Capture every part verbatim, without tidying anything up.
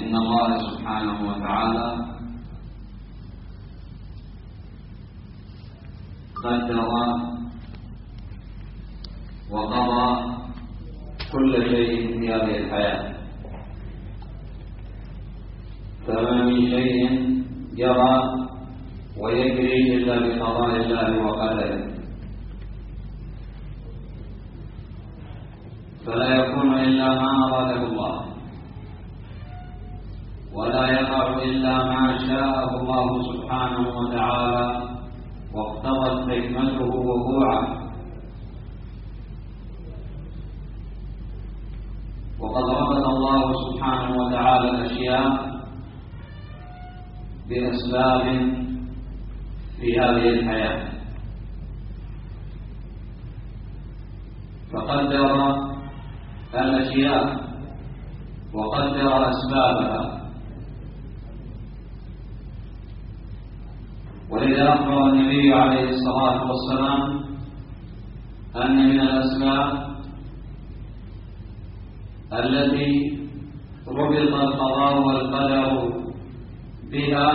إن الله سبحانه وتعالى قدر وقضى كل شيء في هذه الحياة، فما من شيء جرى ويجري إلا بقضاء الله وقدره، فلا يكون إلا ما أراده الله، ولا يقع إلا ما شاءه الله سبحانه وتعالى واقتضت حكمته وقوعه. وقد ربط الله سبحانه وتعالى الأشياء بأسباب في هذه الحياة، فقدر الأشياء وقدر أسبابها. ولذا أخبر النبي عليه الصلاة والسلام أن من الأسباب التي ربط القضاء والقدر بها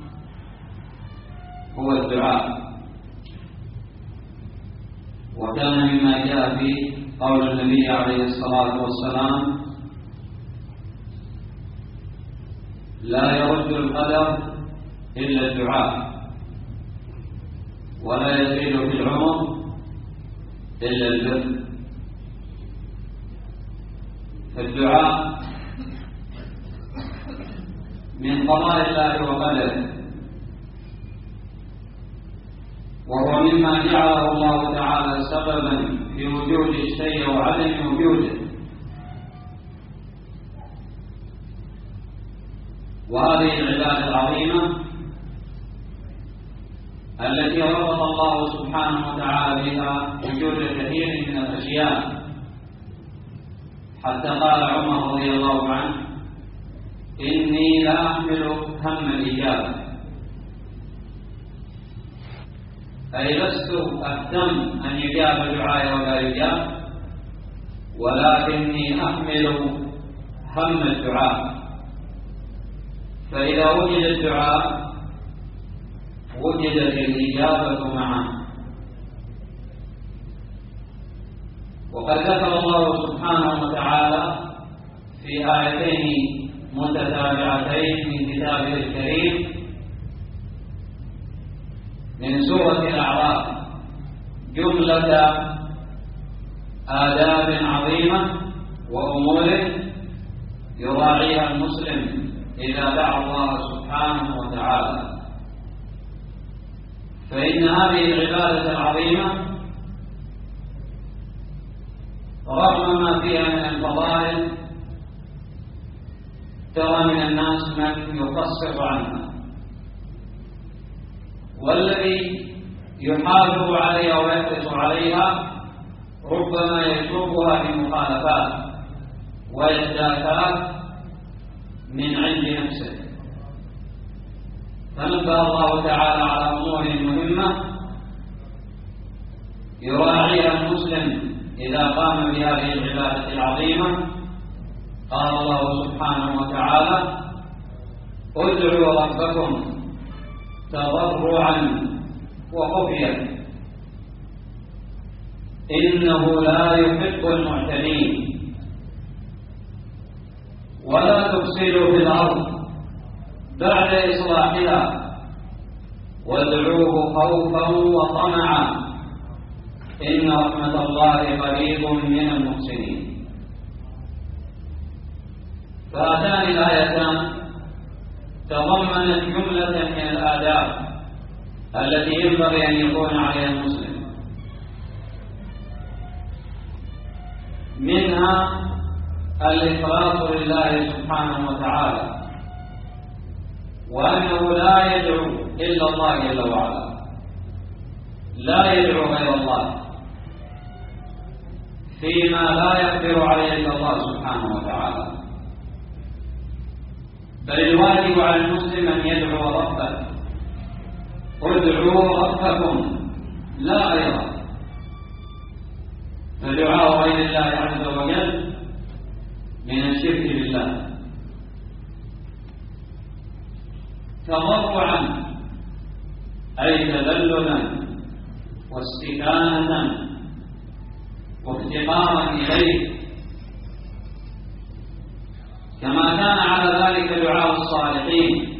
هو الدعاء. وكان مما جاء في قول النبي عليه الصلاة والسلام: لا يرد القدر إلا الدعاء، ولا يزيد في العمر إلا البر. فالدعاء من قضاء الله وقدره، وهو مما جعله الله تعالى سببا في وجود الشيء وعدم وجوده. وهذه العبادة العظيمة التي ربط الله سبحانه وتعالى بها وجود كثير من الأشياء، حتى قال عمر رضي الله عنه: إني لا أحمل هم الإجابة، أي لست أهتم أن يجاب دعائي ولا يجاب، ولكني أحمل هم الدعاء، فإذا وجد الدعاء وجدت الإجابة معه. وقد ذكر الله سبحانه وتعالى في آيتين متتابعتين من كتابه الكريم من سورة الأعراف جملة آداب عظيمة وأمور يراعيها المسلم إذا دعا الله سبحانه وتعالى. فإن هذه العبادة العظيمة رغم ما فيها من الفضائل ترى من الناس من يقصر عنها، والذي يحافظ عليها ويحرص عليها ربما يشوبها بمخالفات وإحداثات من عند نفسه. فنبه الله تعالى على أمور مهمة يراعيها المسلم إذا قام بهذه العبادة العظيمة. قال الله سبحانه وتعالى: ادعوا ربكم تضرعا وخفيا إنه لا يحب المعتدين ولا تفسدوا في الأرض بعد إصلاحها وادعوه خوفا وطمعا إن رحمة الله قريب من المحسنين. فهاتان الآيتان تضمنت جملة من الآداب التي ينبغي أن يكون عليها المسلم، منها الإخلاص لله سبحانه وتعالى، وأنه لا يدعو إلا الله جل وعلا، لا يدعو غير الله فيما لا يقدر عليه إلا الله سبحانه وتعالى. بل الواجب على المسلم أن يدعو ربه: ادعوا ربكم لا غيره. فدعاء غير الله عز وجل من الشرك بالله، تضرعا أي تذللا واستكانة وافتقارا إليه، كما كان على ذلك دعاء الصالحين،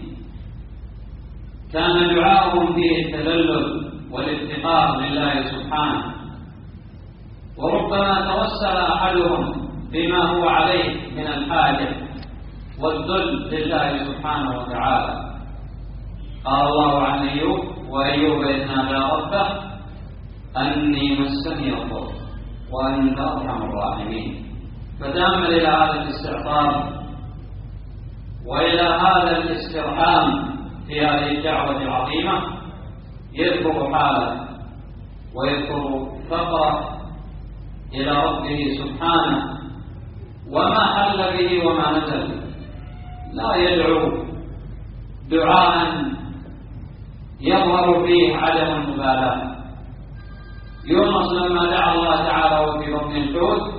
كان دعاؤهم فيه التذلل والافتقار لله سبحانه. وربما توسل أحدهم بما هو عليه من الحاجة والذل لله سبحانه وتعالى. قال الله عن أيوب: وأيوب إذ نادى ربه أني مسني الضر وأنت أرحم الراحمين. فتأمل إلى هذا الاستعطاف وإلى هذا الاسترحام في هذه الدعوة العظيمة، يذكر حاله ويذكر فقره إلى ربه سبحانه وما حل به وما نزل. لا يدعو دعاء يظهر فيه عدم المبالاة. يونس لما دعا الله تعالى وفي بطن الحوت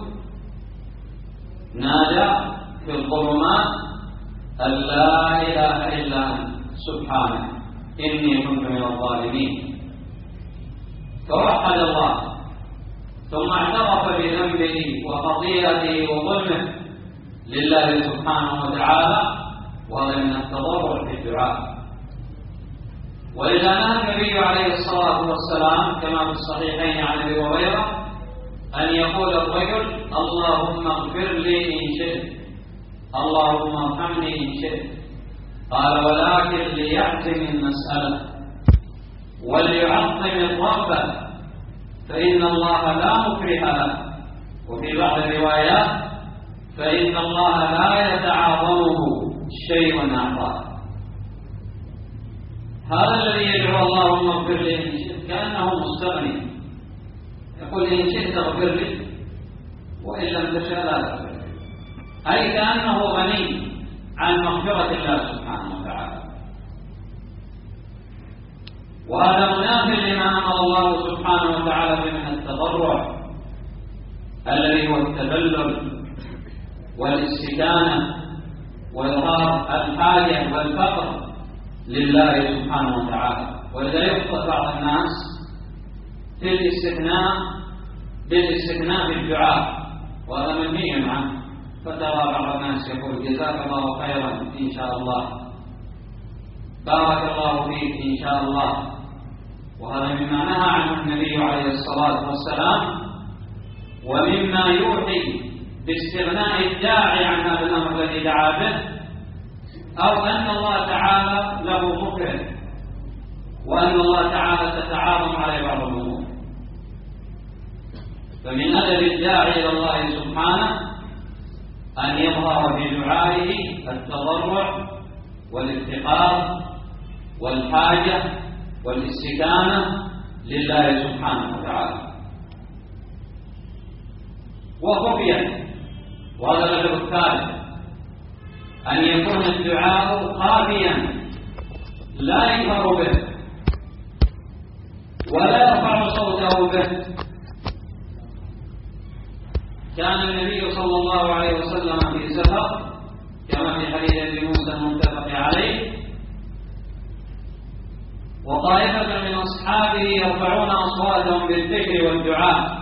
نادى في الظلمات أن لا إله إلا أنت سبحانك إني كنت من الظالمين، فوحد الله ثم اعترف بذنبه وخطيئته وظلمه لله سبحانه وتعالى، وهذا من التضرع في الدعاء. ولذا نهى النبي عليه الصلاة والسلام كما في الصحيحين عن أبي هريرة أن يقول الرجل: اللهم اغفر لي إن شئت، اللهم ارحمني إن شئت. قال: ولكن ليعزم المسألة وليعظم الرب، فإن الله لا مكره له. وفي بعض الروايات: فإن الله لا يتعاظمه شيء أعطاه. هذا الذي يدعو اللهم اغفر لي إن شئت كأنه مستغني، يقول: إن شئت اغفر لي وإن لم تشاء لا تغفر لي، أي كأنه غني عن مغفرة الله سبحانه وتعالى. وهذا منافي لما أمر الله سبحانه وتعالى به من التضرع الذي هو التذلل والاستكانة وإظهار الحاجة والفقر لله سبحانه وتعالى. ولذا يخطئ بعض الناس في الاستثناء بالاستثناء بالدعاء، وهذا منهي عنه. فترى بعض الناس يقول: جزاك الله خيرا إن شاء الله، بارك الله فيك إن شاء الله. وهذا مما نهى عنه النبي عليه الصلاة والسلام، ومما يوحي باستغناء الداعي عن هذا الأمر الذي دعا به، أو أن الله تعالى له مكره، وأن الله تعالى تتعاظم عليه بعض الأمور. فمن أدب الداعي إلى الله سبحانه أن يظهر في دعائه التضرع والافتقار والحاجة والاستكانة لله سبحانه وتعالى. وخفيا، وهذا الأدب الثالث، أن يكون الدعاء خافيا لا يجهر به ولا يرفع صوته به. كان النبي صلى الله عليه وسلم في سفر كما في حديث ابي موسى المتفق عليه، وطائفة من أصحابه يرفعون أصواتهم بالذكر والدعاء،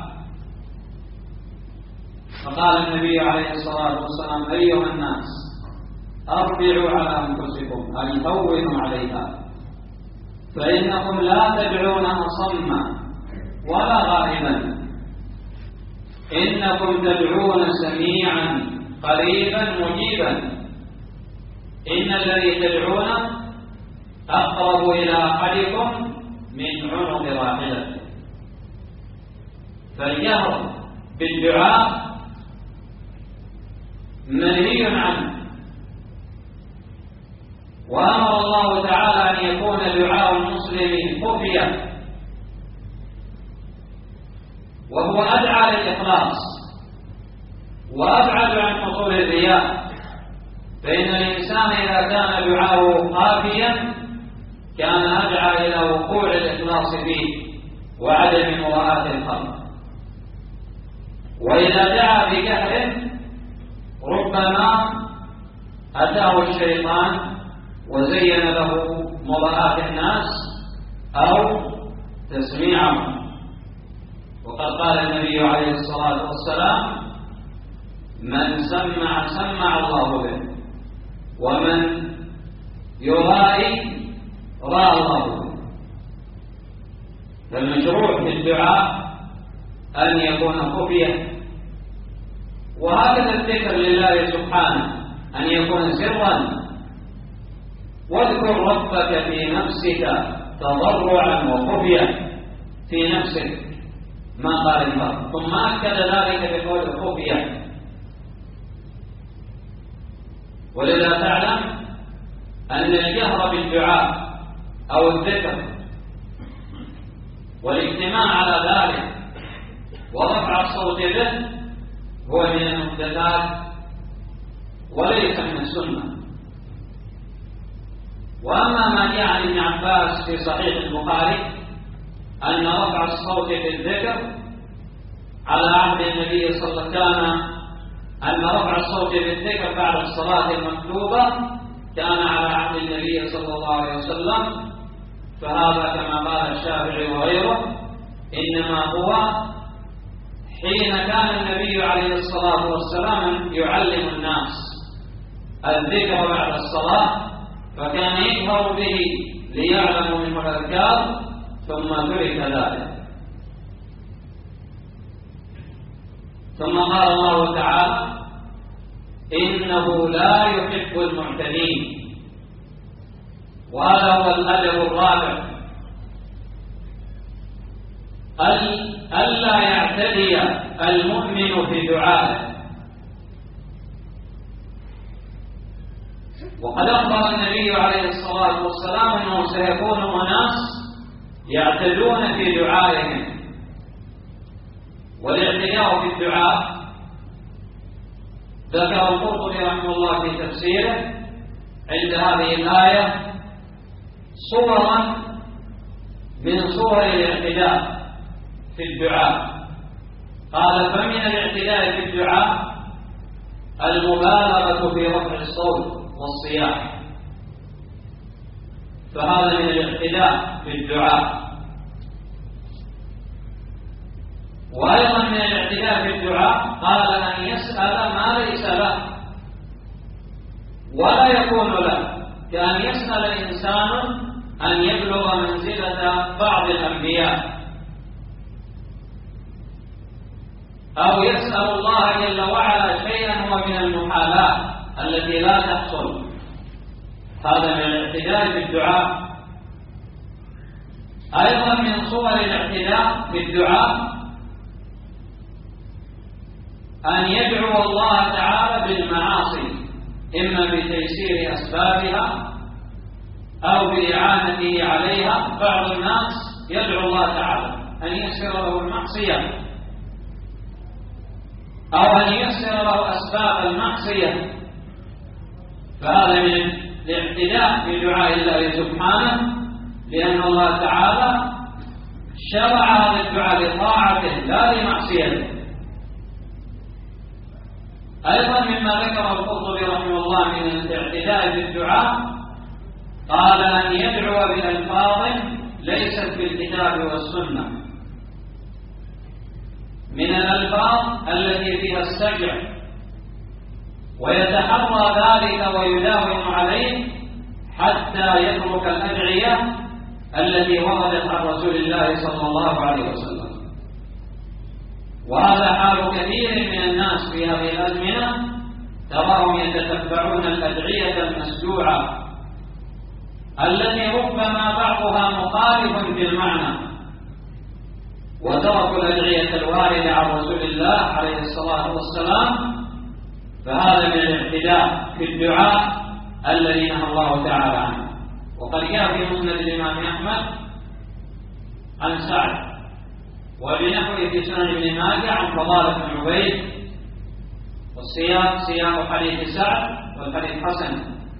فقال النبي عليه الصلاة والسلام: أيها الناس أربعوا على أنفسكم أن هونوا عليها، فإنكم لا تدعون أصما ولا غائبا، إنكم تدعون سميعا قريبا مجيبا، إن الذي تدعون أقرب إلى أحدكم من عنق راحلته. فالجهر بالدعاء منهي عنه، وأمر الله تعالى أن يكون دعاء المسلم خفيا، وهو أدعى للإخلاص وأبعد عن حصول الرياء. فإن الإنسان إذا كان دعاؤه خافيا كان أدعى إلى وقوع الإخلاص فيه وعدم مراءة الخلق. وإذا دعا بجهل ربما أتاه الشيطان وزين له مضاءة الناس أو تسميعهم. وقد قال النبي عليه الصلاة والسلام: من سمع سمع الله به، ومن يرائي رأى الله به. فالمشروع في الدعاء أن يكون خفية، وهكذا الذكر لله سبحانه أن يكون سرا. واذكر ربك في نفسك تضرعا وخفية في نفسك، ما قال الفرق، ثم أكد ذلك بقول خفية. ولذا تعلم أن الجهر بالدعاء أو الذكر والاجتماع على ذلك ورفع الصوت به هو من المحدثات وليس من السنة. وأما ما جاء عن ابن عباس في صحيح البخاري أن رفع الصوت بالذكر على عهد النبي صلى الله عليه وسلم، أن رفع الصوت بالذكر بعد الصلاة المكتوبة كان على عهد النبي صلى الله عليه وسلم، فهذا كما قال الشافعي وغيره إنما هو حين كان النبي عليه الصلاة والسلام يعلم الناس الذكر بعد الصلاة، فكان يجهر به ليعلموا منه الأذكار، ثم ترك ذلك. ثم قال الله تعالى: إنه لا يحب المعتدين. وهذا هو الأدب الرابع، ألا يعتدي المؤمن في دعائه. وقد أخبر النبي عليه الصلاة والسلام أنه سيكون أناس يعتدون في دعائهم. والاعتداء في الدعاء ذكر القرطبي رحمه الله في تفسيره عند هذه الآية صورا من صور الاعتداء في الدعاء. قال: فمن الاعتداء في الدعاء المبالغة في رفع الصوت والصياح، فهذا من الاعتداء في الدعاء. وأيضا من الاعتداء في الدعاء قال: أن يسأل ما ليس له ولا يكون له، كأن يسأل إنسان أن يبلغ منزلة بعض الأنبياء، أو يسأل الله جل وعلا شيئا هو من المحالات التي لا تحصل. هذا من الاعتداء في الدعاء. أيضا من صور الاعتداء في الدعاء أن يدعو الله تعالى بالمعاصي، إما بتيسير أسبابها أو بإعانته عليها. بعض الناس يدعو الله تعالى أن ييسر له المعصية أو أن ييسر له أسباب المعصية، فهذا من الاعتداء في دعاء الله سبحانه، لأن الله تعالى شرع هذا الدعاء لطاعته لا لمعصيته. أيضا مما ذكر القرطبي رحمه الله من الاعتداء في الدعاء قال: أن يدعو بألفاظ ليست في الكتاب والسنة، من الألفاظ التي فيها السجع، ويتحرى ذلك ويداوم عليه حتى يترك الأدعية التي وردت عن رسول الله صلى الله عليه وسلم. وهذا حال كثير من الناس في هذه الأزمنة، تراهم يتتبعون الأدعية المسجوعة التي ربما بعضها مخالف في المعنى، وتركوا الأدعية الواردة عن رسول الله عليه الصلاة والسلام، فهذا من الاعتداء في الدعاء الذي نهى الله تعالى عنه. وقد جاء في مسند الإمام أحمد عن سعد وبنحوه في سنن ابن ماجه عن فضالة بن عبيد، والسياق سياق حديث سعد والحديث حسن،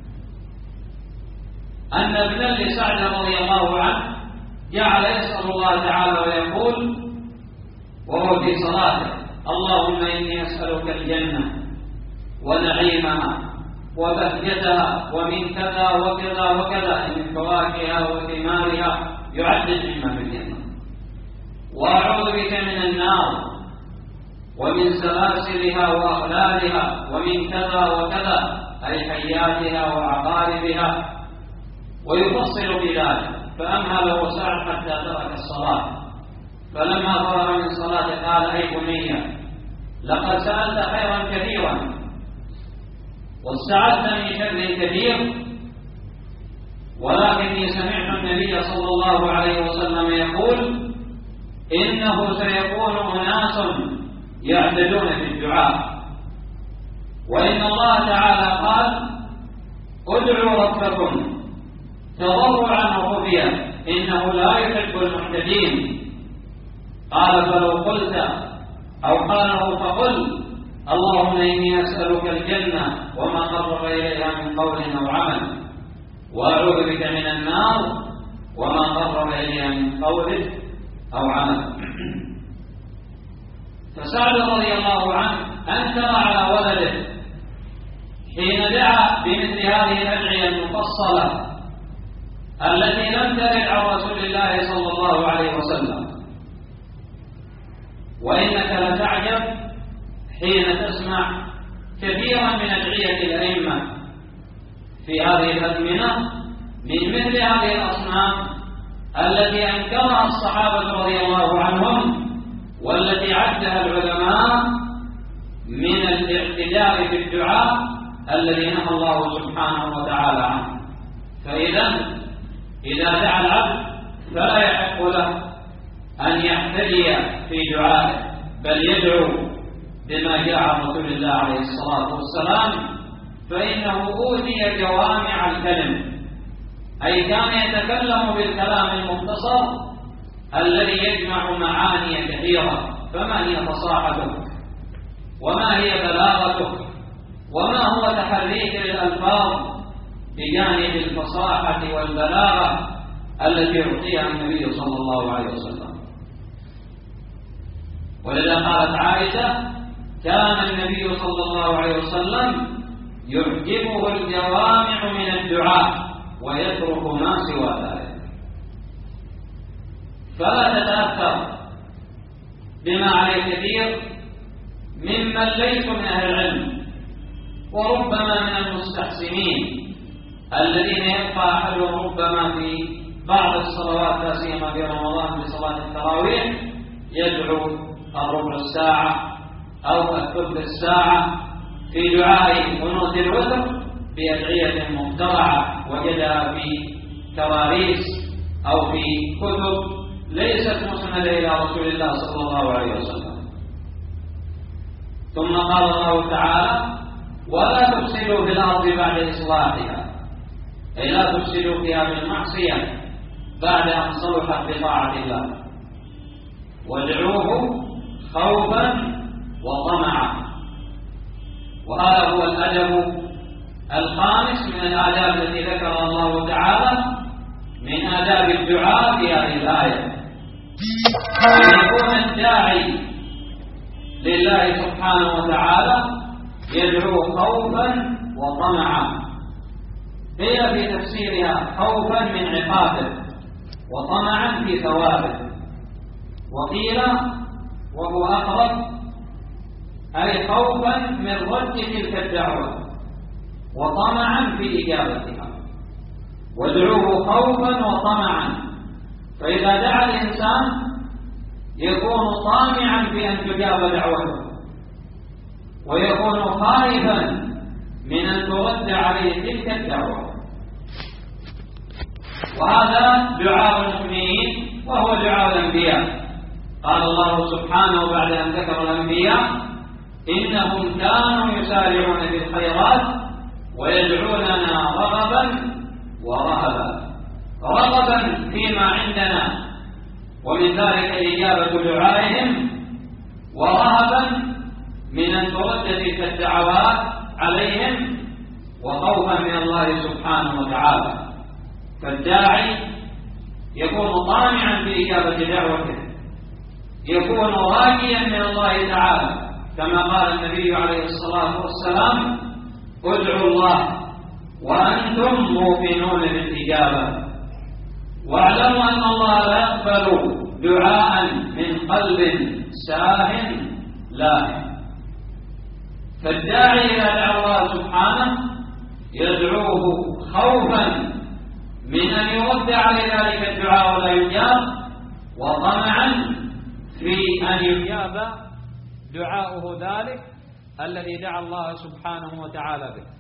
أن ابنا لسعد رضي الله عنه جعل يسأل الله تعالى ويقول وهو في صلاته: اللهم إني أسألك الجنة ونعيمها وبهجتها ومن كذا وكذا وكذا من فواكهها وثمارها، يعدد مما في الجنة. وأعوذ بك من النار ومن سلاسلها وأغلالها ومن كذا وكذا، أي حياتها وعقاربها. ويفصل بذلك، فأمهل وسعد حتى ترك الصلاة، فلما فرغ من صلاته قال: أي بني، لقد سألت خيرا كثيرا واستعذت من شر كثير، ولكني سمعت النبي صلى الله عليه وسلم يقول: إنه سيكون أناس يعتدون في الدعاء، وإن الله تعالى قال: ادعوا ربكم تضرعا وخفيا إنه لا يحب المعتدين. قال: فلو قلت أو قاله فقل: اللهم إني أسألك الجنة وما قرب إليها من قول أو عمل، وأعوذ بك من النار وما قرب إليها من قول أو عمل. فسعد رضي الله عنه أنكر على ولده حين دعا بمثل هذه الأدعية المفصلة التي لم ترد عن رسول الله صلى الله عليه وسلم. وإنك لتعجب حين تسمع كثيرا من أدعية الأئمة في هذه الأزمنة من مثل هذه الأصنام التي أنكرها الصحابة رضي الله عنهم، والتي عدها العلماء من الاعتداء في الدعاء الذي نهى الله سبحانه وتعالى عنه. فإذا إذا دعا العبد فلا يحق له أن يعتدي في دعائه، بل يدعو بما جاء عن رسول الله عليه الصلاة والسلام، فإنه أوتي جوامع الكلم، أي كان يتكلم بالكلام المختصر الذي يجمع معاني كثيرة. فما هي فصاحتك؟ وما هي بلاغتك؟ وما هو تحريك للألفاظ بجانب الفصاحة والبلاغة التي يعطيها النبي صلى الله عليه وسلم؟ ولذا قالت عائشة: كان النبي صلى الله عليه وسلم يعجبه الجوامع من الدعاء ويترك ما سوى ذلك. فلا تتأثر بما عليه كثير ممن ليسوا من أهل العلم، وربما من المستحسنين الذين يبقى أحدهم ربما في بعض الصلوات لا سيما في رمضان بصلاة التراويح يدعو الربع الساعة أو الثلث الساعة في دعاء قنوت الوتر بأدعية مخترعة وجدها في كراريس أو في كتب ليست مسندة إلى رسول الله صلى الله عليه وسلم. ثم قال الله تعالى: ولا تفسدوا في الأرض بعد إصلاحها، أي لا تفسدوا فيها بالمعصية بعد أن صلحت بطاعة الله، وادعوه خوفا وطمعا. وهذا هو الأدب الخامس من الآداب التي ذكرها الله تعالى من آداب الدعاء في هذه الآية، أن يكون الداعي لله سبحانه وتعالى يدعو خوفا وطمعا. قيل في تفسيرها خوفا من عقابه وطمعا في ثوابه، وقيل وهو أقرب أي خوفا من رد تلك الدعوة وطمعا في إجابتها. وادعوه خوفا وطمعا، فإذا دعا الإنسان يكون طامعا في أن تجاب دعوته، ويكون خائفا من أن ترد عليه تلك الدعوة. وهذا دعاء المؤمنين وهو دعاء الأنبياء. قال الله سبحانه بعد أن ذكر الأنبياء: إنهم كانوا يسارعون في الخيرات ويدعوننا رغبا ورهبا. رغبا فيما عندنا ومن ذلك إجابة دعائهم، ورهبا من أن ترد تلك الدعوات عليهم، وخوفا من الله سبحانه وتعالى. فالداعي يكون طامعا في إجابة دعوته، يكون راجيا من الله تعالى، كما قال النبي عليه الصلاة والسلام: ادعوا الله وأنتم موقنون بالإجابة، واعلموا أن الله لا يقبل دعاء من قلب ساه لاهٍ. فالداعي إلى الله سبحانه يدعوه خوفا من أن يرد عليه ذلك الدعاء ولا يجاب، وطمعا في أن يجاب دعاؤه ذلك الذي دعا الله سبحانه وتعالى به.